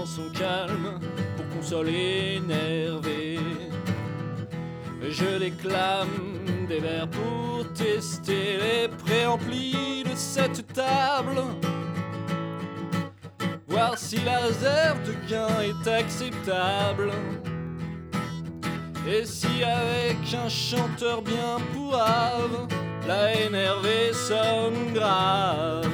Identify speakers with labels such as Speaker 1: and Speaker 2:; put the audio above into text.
Speaker 1: chanson calme pour consoler énervé. Je déclame des vers pour tester les préamplis de cette table, voir si la réserve de gain est acceptable, et si avec un chanteur bien pourrave, la énervée sonne grave.